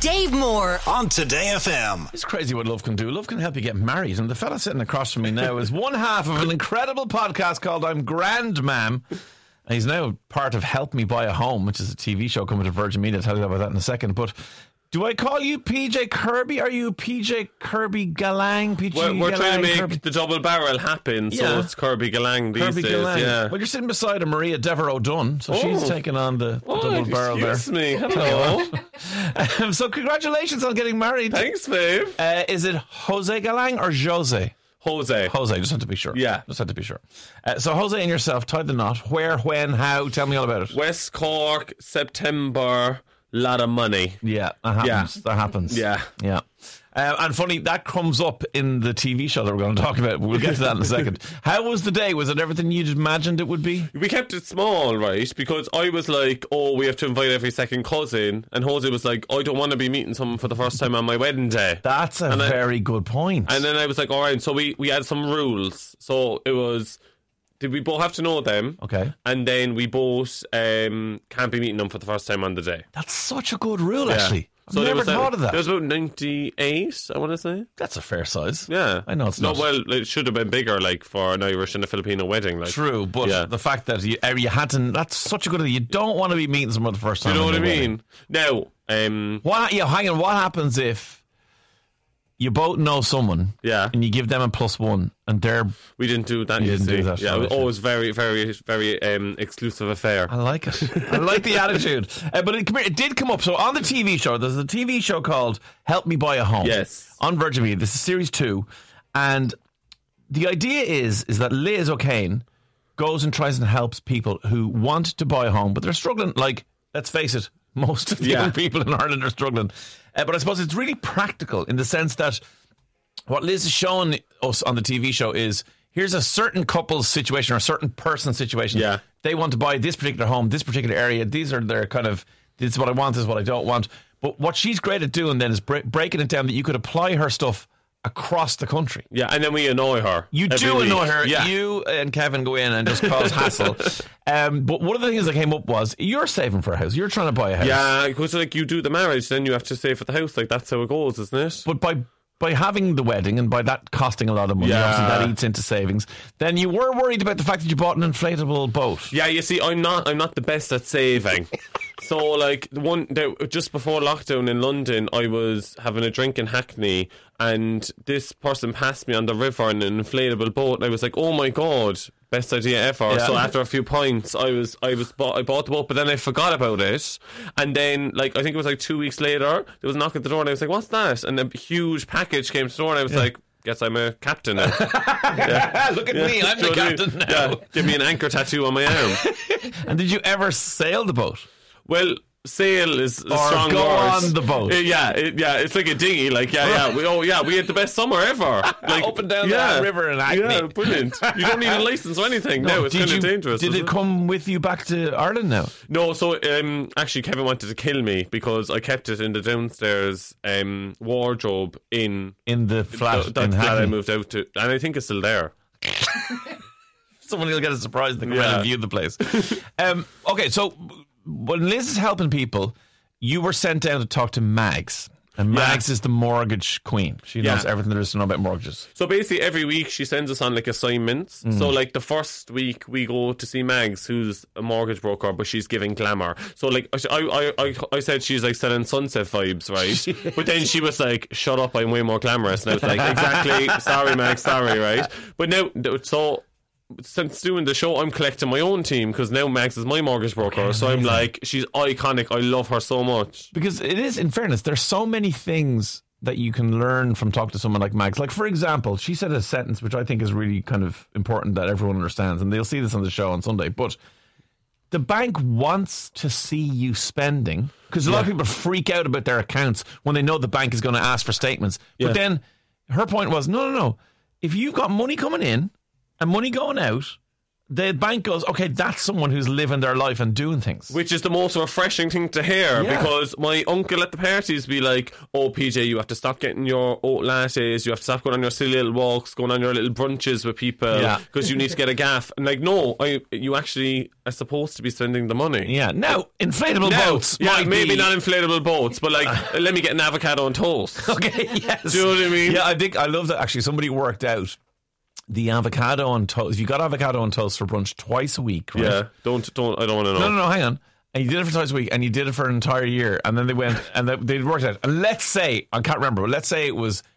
Dave Moore on Today FM. It's crazy what love can do. Love can help you get married. And the fella sitting across from me now is one half of an incredible podcast called I'm Grand Mam. And he's now part of Help Me Buy a Home, which is a TV show coming to Virgin Media. I'll tell you about that in a second. But do I call you PJ Kirby? Are you PJ Kirby Galang? We're trying to make the double barrel happen, so it's Kirby Galang these days. Galang. Yeah. Well, you're sitting beside a Maria Devereux Dunn, so she's taking on the double barrel there. Excuse me. Hello. So congratulations on getting married. Thanks, babe. Is it Jose Galang or Jose? Jose, just had to be sure. Yeah. Just had to be sure. So Jose and yourself tied the knot. Where, when, how? Tell me all about it. West Cork, September, lot of money. Yeah, that happens. That happens. Yeah. And funny, that comes up in the TV show that we're going to talk about. We'll get to that in a second. How was the day? Was it everything you'd imagined it would be? We kept it small, right? Because I was like, we have to invite every second cousin. And Jose was like, I don't want to be meeting someone for the first time on my wedding day. That's a very good point. And then I was like, all right. So we had some rules. So it was, did we both have to know them? Okay. And then we both can't be meeting them for the first time on the day. That's such a good rule, actually. So I've never thought of that. There was about 98, I want to say. That's a fair size. Yeah. I know it's not. Well, it should have been bigger, like, for an Irish and a Filipino wedding. Like. True, but the fact that you had to, that's such a good idea. You don't want to be meeting someone the first time. You know what I mean? Now, hang on, what happens if you both know someone and you give them a +1 and we didn't do that. You didn't do that. Yeah, it was always very, very, very exclusive affair. I like it. I like the attitude. But it did come up. So on the TV show, there's a TV show called Help Me Buy a Home. Yes. On Virgin Media. This is series 2. And the idea is that Liz O'Kane goes and tries and helps people who want to buy a home, but they're struggling. Like, let's face it, most of the young people in Ireland are struggling. But I suppose it's really practical in the sense that what Liz is showing us on the TV show is here's a certain couple's situation or a certain person's situation. Yeah. They want to buy this particular home, this particular area. These are their kind of, this is what I want, this is what I don't want. But what she's great at doing then is breaking it down that you could apply her stuff across the country. Yeah, and then we annoy her. You do annoy her. Yeah. You and Kevin go in and just cause hassle. But one of the things that came up was you're saving for a house. You're trying to buy a house. Yeah, because like you do the marriage, then you have to save for the house. Like that's how it goes, isn't it? But by having the wedding and by that costing a lot of money, obviously that eats into savings. Then you were worried about the fact that you bought an inflatable boat. Yeah, you see, I'm not the best at saving. So like just before lockdown in London, I was having a drink in Hackney, and this person passed me on the river in an inflatable boat, and I was like, oh my god, best idea ever. Yeah. So after a few pints, I bought the boat, but then I forgot about it. And then, like, I think it was like 2 weeks later, there was a knock at the door, and I was like, what's that? And a huge package came to the door, and I was like, guess I'm a captain now. Look at me, I'm the captain now. Yeah. Give me an anchor tattoo on my arm. And did you ever sail the boat? Well, sail is a strong go word. On the boat. It's like a dinghy. Like, we had the best summer ever. Like, up and down the river in Hackney. Yeah, brilliant. You don't need a license or anything. No, it's kind of dangerous. Did it come with you back to Ireland now? No, so actually Kevin wanted to kill me because I kept it in the downstairs wardrobe in the flat that flat I moved out to, and I think it's still there. Someone will get a surprise and come around and view the place. Okay, so when Liz is helping people, you were sent down to talk to Mags. And Mags is the mortgage queen. She knows everything there is to know about mortgages. So basically every week she sends us on like assignments. So like the first week we go to see Mags, who's a mortgage broker, but she's giving glamour. So like I said she's like selling Sunset vibes, right? But then she was like, shut up, I'm way more glamorous. And I was like, exactly, sorry Mags, sorry, right? But now, so since doing the show, I'm collecting my own team because now Max is my mortgage broker. Okay, so I'm like, she's iconic. I love her so much. Because it is, in fairness, there's so many things that you can learn from talking to someone like Max. Like, for example, she said a sentence which I think is really kind of important that everyone understands, and they'll see this on the show on Sunday. But the bank wants to see you spending, because a lot of people freak out about their accounts when they know the bank is going to ask for statements. But then her point was, no. If you've got money coming in and money going out, the bank goes, okay, that's someone who's living their life and doing things. Which is the most refreshing thing to hear, because my uncle at the parties be like, oh, PJ, you have to stop getting your oat lattes, you have to stop going on your silly little walks, going on your little brunches with people, because you need to get a gaff. And like, no, you actually are supposed to be spending the money. Yeah, now, inflatable boats. Yeah, maybe not inflatable boats, but like, let me get an avocado on toast. Okay, yes. Do you know what I mean? Yeah, I love that. Actually, somebody worked out the avocado on toast. If you got avocado on toast for brunch twice a week, right? Yeah, I don't want to know. No, hang on. And you did it for twice a week, and you did it for an entire year, and then they went and they worked out. And let's say, I can't remember, but let's say it was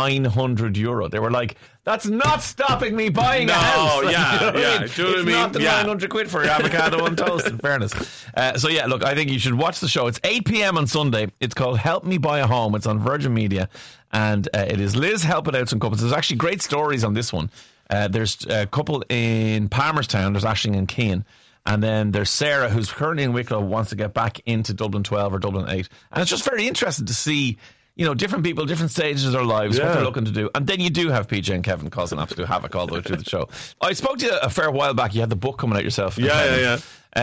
€900. They were like, that's not stopping me buying a house. Yeah. Do you know what I it's mean? not the £900 for avocado on toast, in fairness. So yeah, look, I think you should watch the show. It's 8 p.m. on Sunday. It's called Help Me Buy a Home. It's on Virgin Media, and it is Liz helping out some couples. There's actually great stories on this one. There's a couple in Palmerstown. There's Aisling and Keane. And then there's Sarah, who's currently in Wicklow, wants to get back into Dublin 12 or Dublin 8. And it's just very interesting to see, different people, different stages of their lives, what they're looking to do. And then you do have PJ and Kevin causing absolute havoc all the way through the show. I spoke to you a fair while back. You had the book coming out yourself. Yeah.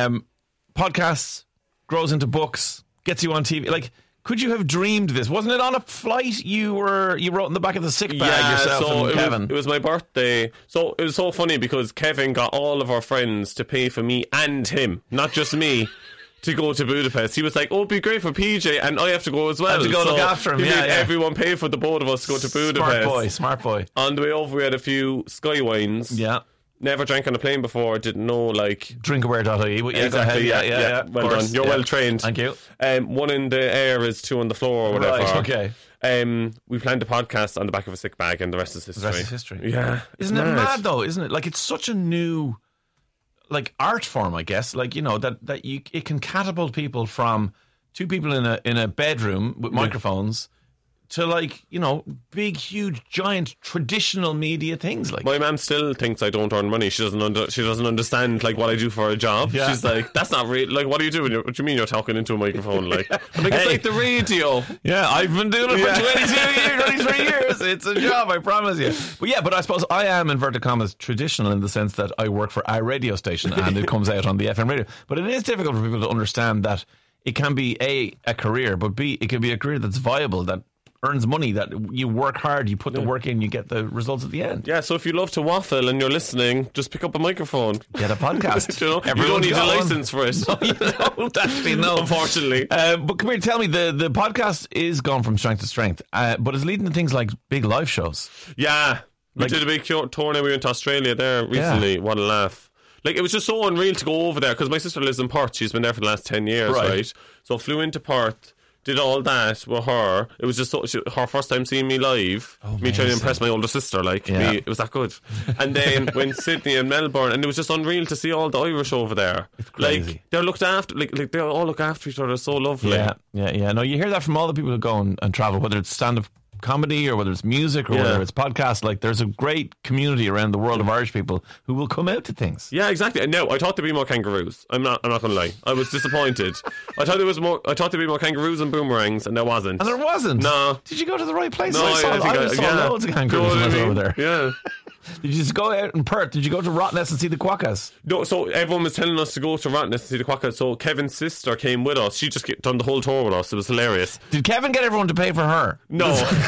Podcasts, grows into books, gets you on TV. Like, could you have dreamed this? Wasn't it on a flight you wrote in the back of the sick bag yourself and Kevin? It was my birthday. So it was so funny because Kevin got all of our friends to pay for me and him, not just me, to go to Budapest. He was like, oh, it'd be great for PJ, and I have to go as well. I have to go look after him. He made everyone pay for the both of us to go to Budapest. Smart boy. On the way over, we had a few Sky wines. Yeah. Never drank on a plane before, didn't know, like... Drinkaware.ie. Yeah, exactly, yeah. Well done. You're well trained. Thank you. One in the air is two on the floor or whatever. Right, okay. We planned a podcast on the back of a sick bag, and the rest is history. The rest is history. Yeah. Isn't it mad, though, isn't it? Like, it's such a new, like, art form, I guess. Like, that it can catapult people from two people in a bedroom with microphones to, like, big, huge, giant, traditional media things. Like, my mum still thinks I don't earn money. She doesn't understand like what I do for a job. Yeah. She's like, that's not real. Like, what are you doing? What do you mean you're talking into a microphone? Like, I'm like, it's like the radio. Yeah, I've been doing it for 22 years, 23 years. It's a job, I promise you. But I suppose I am, inverted commas, traditional in the sense that I work for a radio station and it comes out on the FM radio. But it is difficult for people to understand that it can be a career, but B, it can be a career that's viable, that earns money, that you work hard, you put the work in, you get the results at the end. Yeah, so if you love to waffle and you're listening, just pick up a microphone. Get a podcast. You don't need a license for it. No, you don't actually, no. Unfortunately. But come here, tell me, the podcast is gone from strength to strength, but it's leading to things like big live shows. Yeah. We did a big tour now. We went to Australia there recently. What a laugh. Like, it was just so unreal to go over there, because my sister lives in Perth. She's been there for the last 10 years, right? So flew into Perth, did all that with her. It was just her first time seeing me live. Me trying to impress my older sister, it was that good. And then went Sydney and Melbourne, and it was just unreal to see all the Irish over there. It's crazy. Like, they're looked after, like they all look after each other. So lovely. Yeah. No, you hear that from all the people who go and travel, whether it's stand-up comedy or whether it's music or whether it's podcast. Like, there's a great community around the world of Irish people who will come out to things. Yeah, exactly. And no, I thought there'd be more kangaroos. I'm not gonna lie, I was disappointed. I thought there'd be more kangaroos and boomerangs, and there wasn't. And there wasn't? No. Did you go to the right place? No, I saw loads of kangaroos when I was over there. Yeah. Did you just go out in Perth? Did you go to Rottnest and see the quokkas? No, so everyone was telling us to go to Rottnest and see the quokkas. So Kevin's sister came with us. She just done the whole tour with us. It was hilarious. Did Kevin get everyone to pay for her? No.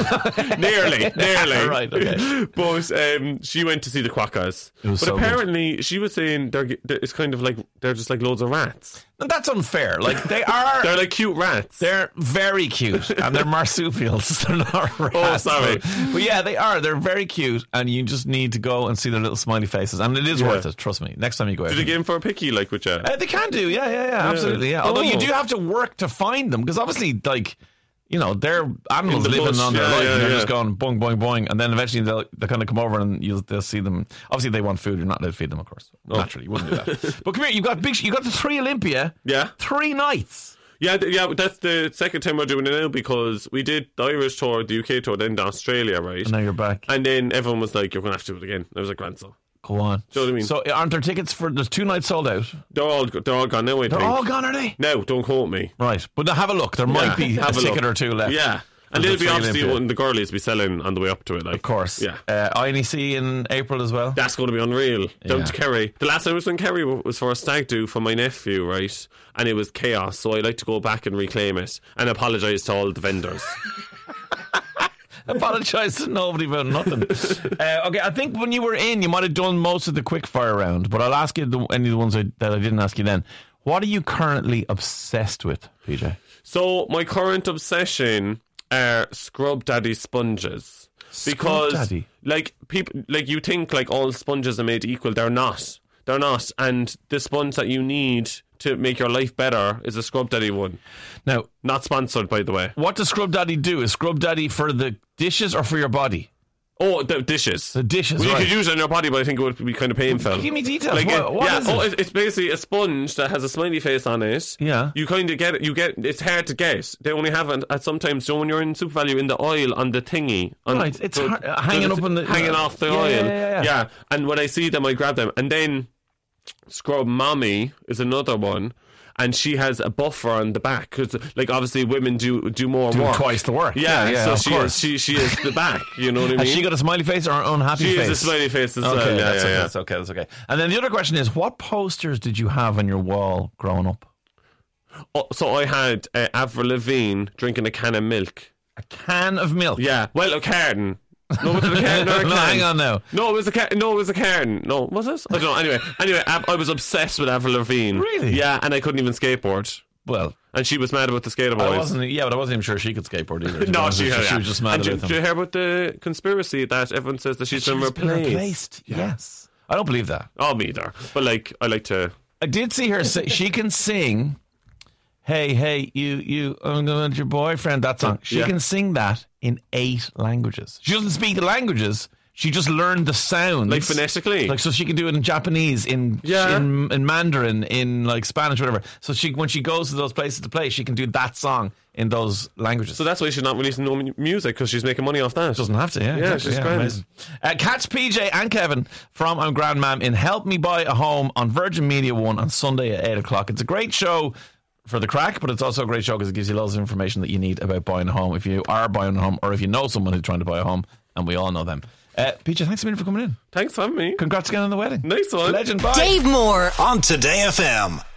Nearly. Right, okay. But she went to see the quokkas. But apparently she was saying it's kind of like they're just like loads of rats. And that's unfair. Like, they are... They're like cute rats. They're very cute. And they're marsupials. They're not rats. Oh, sorry. But yeah, they are. They're very cute. And you just need to go and see their little smiley faces. And it is worth it, trust me. Next time you go out. Did they get in for a picky, like, with you? They can do, yeah, absolutely, yeah. Although you do have to work to find them. Because obviously, like... they're animals living on their life, and they're just going boing, boing, boing, and then eventually they'll kind of come over and they'll see them. Obviously, they want food. You're not allowed to feed them, of course. Naturally, you wouldn't do that. But come here, you got the 3 Olympia. Yeah, 3 nights. Yeah. That's the second time we're doing it now, because we did the Irish tour, the UK tour, then to Australia, right? And now you're back. And then everyone was like, "You're going to have to do it again." I was like, "Grand, so." Go on. Do you know what I mean? So aren't there tickets for... There's 2 nights sold out? They're all gone now, I think. They're all gone, are they? No, don't quote me. Right. But now have a look. There might be a ticket or 2 left. Yeah. And they'll be Australian obviously Olympia. one the girlies be selling on the way up to it. Like, Of course. Yeah. INEC in April as well. That's going to be unreal. Down Yeah. to Kerry. The last time I was in Kerry was for a stag do for my nephew, right? And it was chaos. So I like to go back and reclaim it and apologise to all the vendors. Apologise to nobody about nothing. Okay, I think when you were in, you might have done most of the quick fire round, but I'll ask you any of the ones that I didn't ask you then. What are you currently obsessed with, PJ? So my current obsession are Scrub Daddy sponges. Because Daddy? like people like you think like all sponges are made equal. They're not. They're not. And the sponge that you need to make your life better is a Scrub Daddy one. Now, Not sponsored, by the way. what does Scrub Daddy do? Is Scrub Daddy for the dishes or for your body? Oh, the dishes. The dishes, Well, you right. could use it on your body, but I think it would be kind of painful. Give me details. Like What is it? it's basically a sponge that has a smiley face on it. Yeah. You kind of get it. It's hard to get. They only have it at sometimes. So when you're in Super Value, in the oil on the thingy, Right, it's hanging up on the hanging off the Yeah, oil. yeah. And when I see them, I grab them, and then Scrub Mommy is another one. And she has a buffer on the back because, like, obviously women do more Do work. twice the work. Yeah, so of she course. is the back. You know what I mean? Has she got a smiley face or an unhappy She face? is a smiley face as well. Okay, Yeah, that's yeah, okay. yeah. That's okay. And then the other question is, what posters did you have on your wall growing up? Oh, so I had Avril Lavigne drinking a can of milk. A can of milk. Yeah, well, a carton. No, was it a carton or a can? No, hang on now. No, it was a carton. No, it was a carton. No, was it? I don't know. Anyway, I was obsessed with Avril Lavigne. Really? Yeah, and I couldn't even skateboard. Well, And she was mad about the skater but I boys. wasn't even sure she could skateboard either. to be No, honest she with you. had. She was just mad and about do them. you hear about the conspiracy that everyone says that she's been She's replaced? Yes. I don't believe that. Oh, me either. But like, I like to. I did see her say she can sing. Hey, you, I'm going to your boyfriend. That song. She Yeah. can sing that in 8 languages. She doesn't speak the languages. She just learned the sounds. Like phonetically. Like, so she can do it in Japanese, in Mandarin, in like Spanish, whatever. So when she goes to those places to play, she can do that song in those languages. So that's why she's not releasing no music, because she's making money off that. Doesn't have to, yeah. Yeah, exactly, she's grand. amazing. Catch PJ and Kevin from I'm Grandmam in Help Me Buy a Home on Virgin Media 1 on Sunday at 8 o'clock. It's a great show for the crack, but it's also a great show because it gives you loads of information that you need about buying a home if you are buying a home or if you know someone who's trying to buy a home, and we all know them. PJ, thanks a million for coming in. Thanks for having me. Congrats again on the wedding. Nice one. Legend, bye. Dave Moore on Today FM.